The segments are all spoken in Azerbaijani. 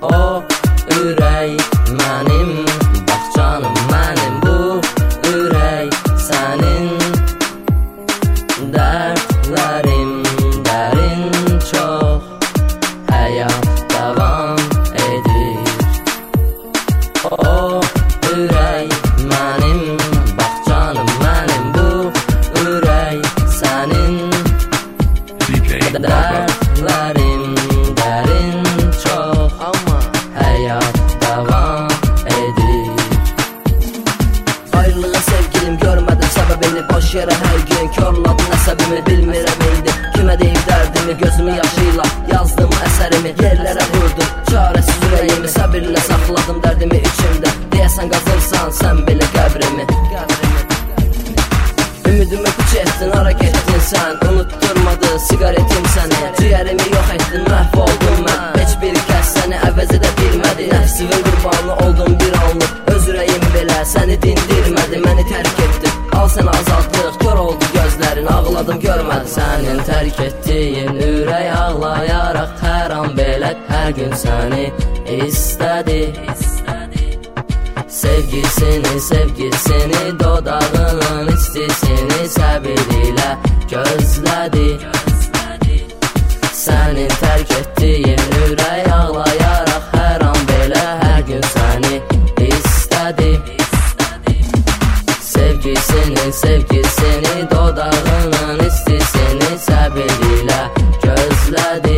O ürək mənim, bax canım mənim, bu ürək sənin. Dərdlərim dərin çox, həyat davam edir. O ürək mənim, bax canım mənim, bu ürək sənin. Dərdlərim dərin çox, amma həyat davam edir. Ayrılığa sevgilim görmədim səbəbini, boş yerə hər gün körladı nəsəbimi. Bilmirəm indi kimə deyim dərdimi, gözümü yaşıyla yazdım əsərimi. Yerlərə vurdum çarəsiz ürəyimi, səbirlə saxladım dərdimi içimdə. Deyəsən qazırsan sən belə qəbrimi. Ümidimi puç etdin, ara getdin sən, unutturmadı sigaretim səni. Ciyərimi yox etdin, məhv oldum mən, heç bir kəs səni əvəz edə bilmədi. Nəfsimin qurbanı oldum bir anlıq, öz ürəyim belə səni dindirmədi. Məni tərk etdin, al sən azadlıq, kör oldu gözlərin, ağladım görmədi. Sənin tərk etdiyin ürək ağlayaraq hər an belə, hər gün səni istədi. Sevgisini, sevgisini, dodağının istisini səbir ilə gözlədi. Sənin tərk etdiyin ürək ağlayaraq hər an belə, hər gün səni istədi. Sevgisini, sevgisini, dodağının istisini səbir ilə gözlədi.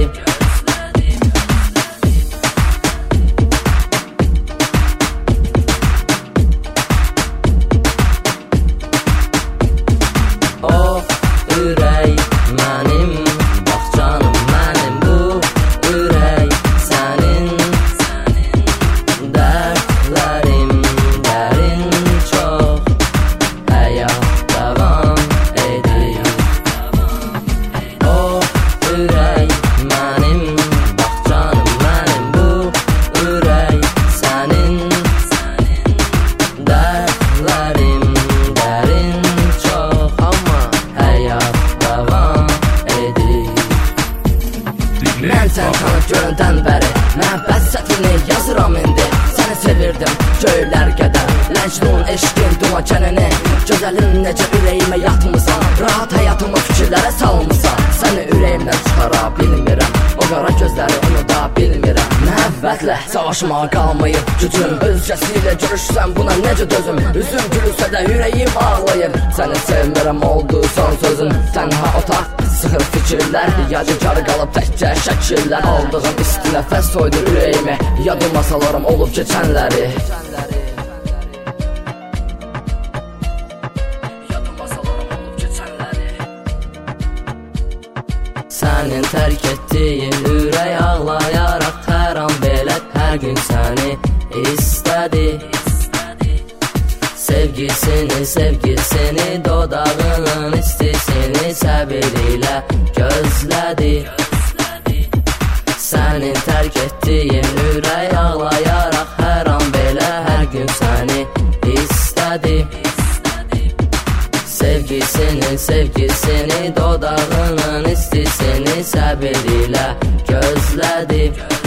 O ürək mənim, bax canım mənim, bu ürək sənin. Dərdlərim dərin çox, həyat davam edir. O ürək mənim, bax canım mənim, bu ürək sənin. Dərdlərim dərin çox, amma həyat davam edir. Mən sən tanıb göründən bəri məhəbbət sətrini yazıram indi. Səni sevirdim göylər qədər, Ləncnun eşqin dumakənini. Gözəlin necə ürəyimə yatmısan, rahat həyatımı fikirlərə salmısan. Səni ürəyimdən çıxara bilmirəm, o qara gözləri unuda bilmirəm. Məhəbbətlə savaşmağa qalmayıb gücüm, özgəsilə görüşsən buna necə dözüm. Üzüm gülürsə də ürəyim ağlayır, səni sevmirəm oldu son sözün. Tənha otaq sıxır fikirlər, yadigar qalıb təkcə şəkillər. Aldığım isti nəfəs soydur ürəyimi, yadıma salarım olub keçənləri. Sənin tərk etdiyin ürək ağlayaraq hər an belə, hər gün səni istədi. Sevgisini, sevgisini, dodağının istisini səbir ilə gözlədi. Sənin tərk etdiyin ürək ağlayaraq hər an belə, hər gün səni istədi. Sevgisini, sevgisini, dodağının istisini səbir ilə gözlədi.